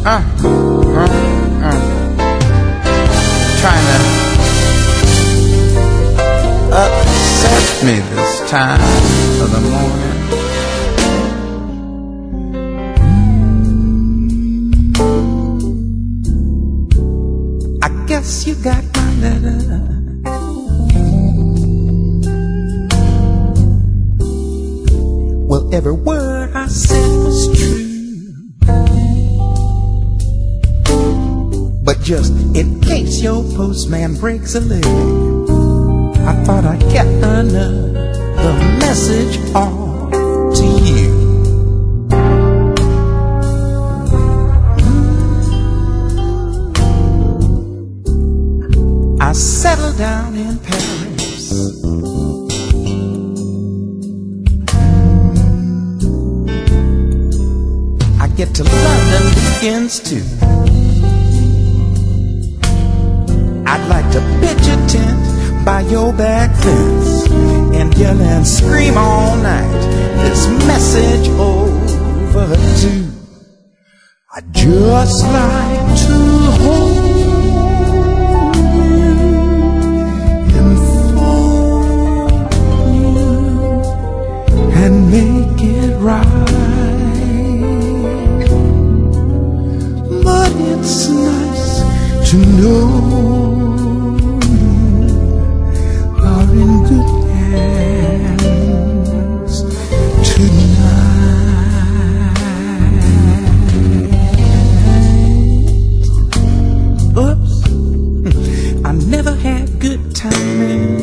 Trying to upset me this time of the morning. I guess you got my letter. Well, every word I said was true. But just in case your postman breaks a leg, I thought I'd get another message off to you. I settled down in Paris. I get to London weekends too. I'd like to pitch a tent by your back fence and yell and scream all night this message over too. I'd just like to hold you, enfold you, and make it right. But it's nice to know in good hands tonight. Oops, I never had good timing.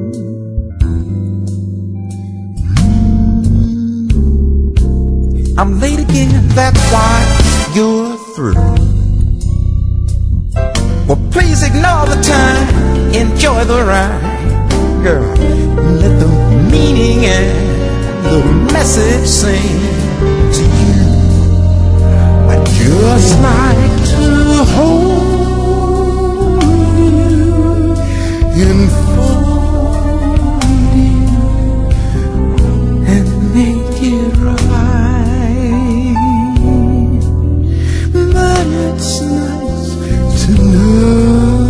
I'm late again, that's why you're through. Well, please ignore the time, enjoy the ride. Girl, let the meaning and the message sing to you. I'd just like to hold you, enfold you, and make it right. But it's nice to know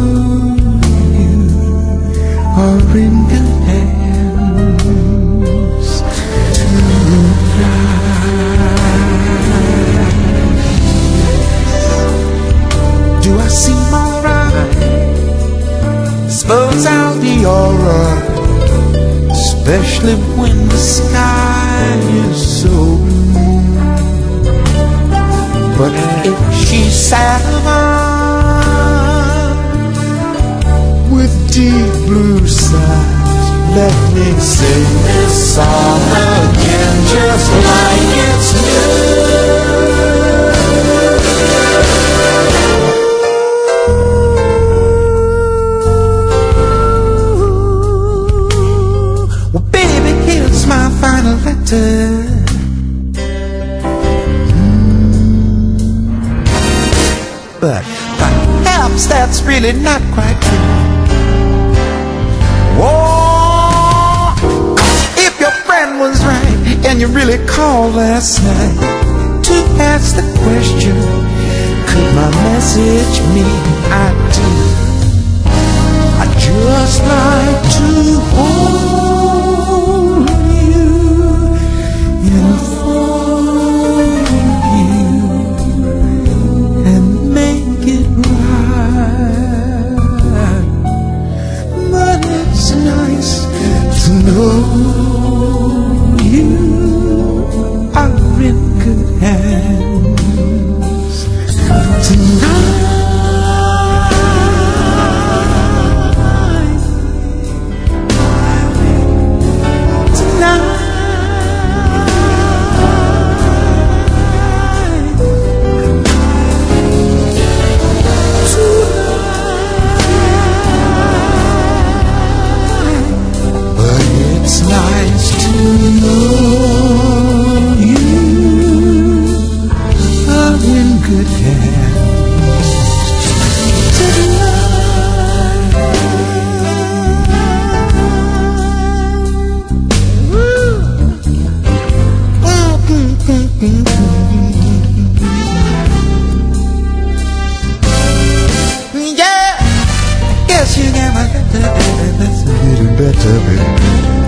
are in good hands tonight. Do I seem alright? Suppose I'll be alright, especially when the sky is so blue. But if she's satisfied with deep blue skies, let me sing this song again, just like it's new. Well, baby, here's my final letter. But perhaps that's really not quite true. Oh, if your friend was right and you really called last night to ask the question, could my message mean I do? I'd just like to hold you, enfold you, and make it right. But it's nice to know you are in good hands tonight. That's a little better, baby.